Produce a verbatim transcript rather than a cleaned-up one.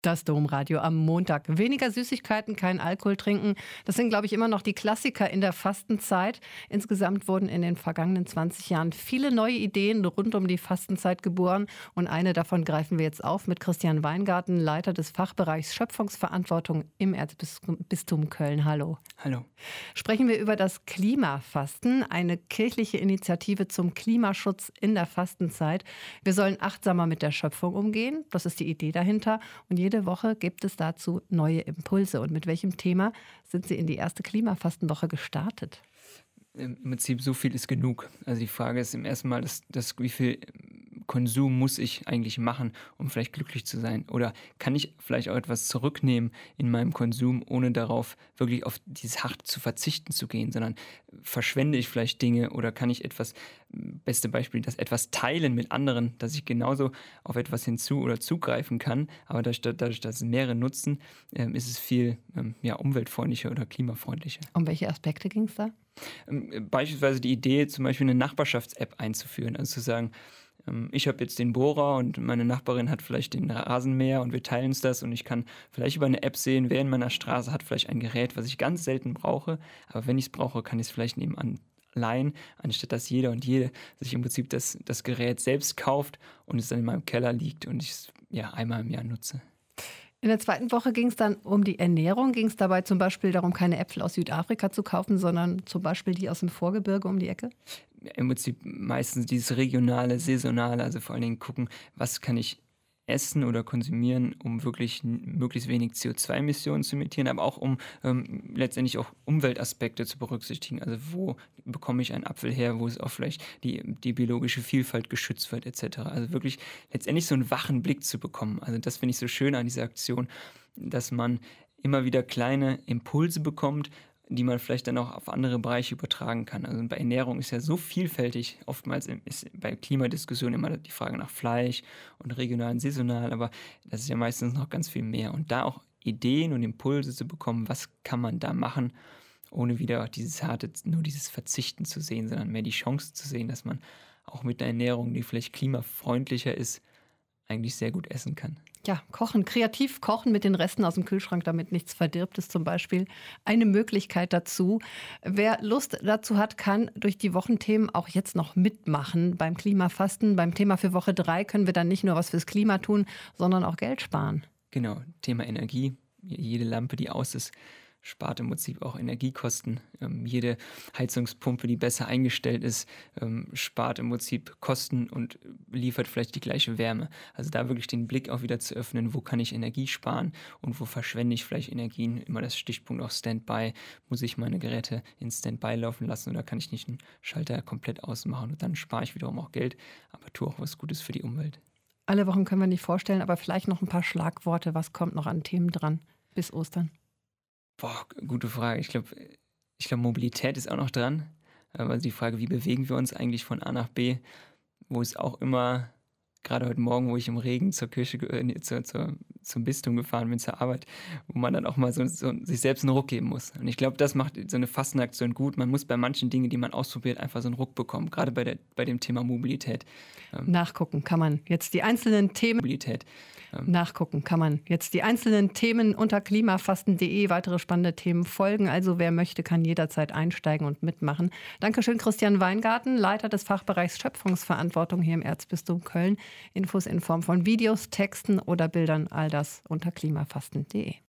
Das Domradio am Montag. Weniger Süßigkeiten, kein Alkohol trinken. Das sind, glaube ich, immer noch die Klassiker in der Fastenzeit. Insgesamt wurden in den vergangenen zwanzig Jahren viele neue Ideen rund um die Fastenzeit geboren. Und eine davon greifen wir jetzt auf mit Christian Weingarten, Leiter des Fachbereichs Schöpfungsverantwortung im Erzbistum Köln. Hallo. Hallo. Sprechen wir über das Klimafasten, eine kirchliche Initiative zum Klimaschutz in der Fastenzeit. Wir sollen achtsamer mit der Schöpfung umgehen. Das ist die Idee dahinter. Und jede Woche gibt es dazu neue Impulse. Und mit welchem Thema sind Sie in die erste Klimafastenwoche gestartet? Im Prinzip so viel ist genug. Also die Frage ist im ersten Mal, das, das, wie viel Konsum muss ich eigentlich machen, um vielleicht glücklich zu sein? Oder kann ich vielleicht auch etwas zurücknehmen in meinem Konsum, ohne darauf wirklich auf dieses hart zu verzichten zu gehen, sondern verschwende ich vielleicht Dinge oder kann ich etwas, beste Beispiel, das etwas teilen mit anderen, dass ich genauso auf etwas hinzu oder zugreifen kann, aber dadurch, dadurch dass es mehrere nutzen, ähm, ist es viel ähm, ja, umweltfreundlicher oder klimafreundlicher. Um welche Aspekte ging es da? Ähm, beispielsweise die Idee, zum Beispiel eine Nachbarschafts-App einzuführen, also zu sagen, ich habe jetzt den Bohrer und meine Nachbarin hat vielleicht den Rasenmäher und wir teilen uns das und ich kann vielleicht über eine App sehen, wer in meiner Straße hat vielleicht ein Gerät, was ich ganz selten brauche, aber wenn ich es brauche, kann ich es vielleicht nebenan leihen, anstatt dass jeder und jede sich im Prinzip das, das Gerät selbst kauft und es dann in meinem Keller liegt und ich es ja einmal im Jahr nutze. In der zweiten Woche ging es dann um die Ernährung. Ging es dabei zum Beispiel darum, keine Äpfel aus Südafrika zu kaufen, sondern zum Beispiel die aus dem Vorgebirge um die Ecke? Im Prinzip meistens dieses regionale, saisonale, also vor allen Dingen gucken, was kann ich essen oder konsumieren, um wirklich möglichst wenig C O zwei Emissionen zu emittieren, aber auch um ähm, letztendlich auch Umweltaspekte zu berücksichtigen. Also wo bekomme ich einen Apfel her, wo es auch vielleicht die, die biologische Vielfalt geschützt wird et cetera. Also wirklich letztendlich so einen wachen Blick zu bekommen. Also das finde ich so schön an dieser Aktion, dass man immer wieder kleine Impulse bekommt, die man vielleicht dann auch auf andere Bereiche übertragen kann. Also bei Ernährung ist ja so vielfältig. Oftmals ist bei Klimadiskussionen immer die Frage nach Fleisch und regional und saisonal, aber das ist ja meistens noch ganz viel mehr. Und da auch Ideen und Impulse zu bekommen, was kann man da machen, ohne wieder dieses harte, nur dieses Verzichten zu sehen, sondern mehr die Chance zu sehen, dass man auch mit einer Ernährung, die vielleicht klimafreundlicher ist, eigentlich sehr gut essen kann. Ja, kochen, kreativ kochen mit den Resten aus dem Kühlschrank, damit nichts verdirbt ist zum Beispiel. Eine Möglichkeit dazu. Wer Lust dazu hat, kann durch die Wochenthemen auch jetzt noch mitmachen beim Klimafasten. Beim Thema für Woche drei können wir dann nicht nur was fürs Klima tun, sondern auch Geld sparen. Genau, Thema Energie. Jede Lampe, die aus ist, spart im Prinzip auch Energiekosten. Ähm, jede Heizungspumpe, die besser eingestellt ist, ähm, spart im Prinzip Kosten und liefert vielleicht die gleiche Wärme. Also da wirklich den Blick auch wieder zu öffnen, wo kann ich Energie sparen und wo verschwende ich vielleicht Energien. Immer das Stichpunkt auch Standby. Muss ich meine Geräte in Standby laufen lassen oder kann ich nicht einen Schalter komplett ausmachen und dann spare ich wiederum auch Geld, aber tue auch was Gutes für die Umwelt. Alle Wochen können wir nicht vorstellen, aber vielleicht noch ein paar Schlagworte. Was kommt noch an Themen dran bis Ostern? Boah, gute Frage. Ich glaube, ich glaub, Mobilität ist auch noch dran. Also die Frage, wie bewegen wir uns eigentlich von A nach B, wo es auch immer, gerade heute Morgen, wo ich im Regen zur Kirche, äh, zur, zur, zum Bistum gefahren bin, zur Arbeit, wo man dann auch mal so, so sich selbst einen Ruck geben muss. Und ich glaube, das macht so eine Fastenaktion gut. Man muss bei manchen Dingen, die man ausprobiert, einfach so einen Ruck bekommen, gerade bei, der, bei dem Thema Mobilität. Ähm, Nachgucken kann man jetzt die einzelnen Themen. Mobilität. Nachgucken kann man jetzt die einzelnen Themen unter klimafasten punkt de. Weitere spannende Themen folgen. Also wer möchte, kann jederzeit einsteigen und mitmachen. Dankeschön, Christian Weingarten, Leiter des Fachbereichs Schöpfungsverantwortung hier im Erzbistum Köln. Infos in Form von Videos, Texten oder Bildern, all das unter klimafasten punkt de.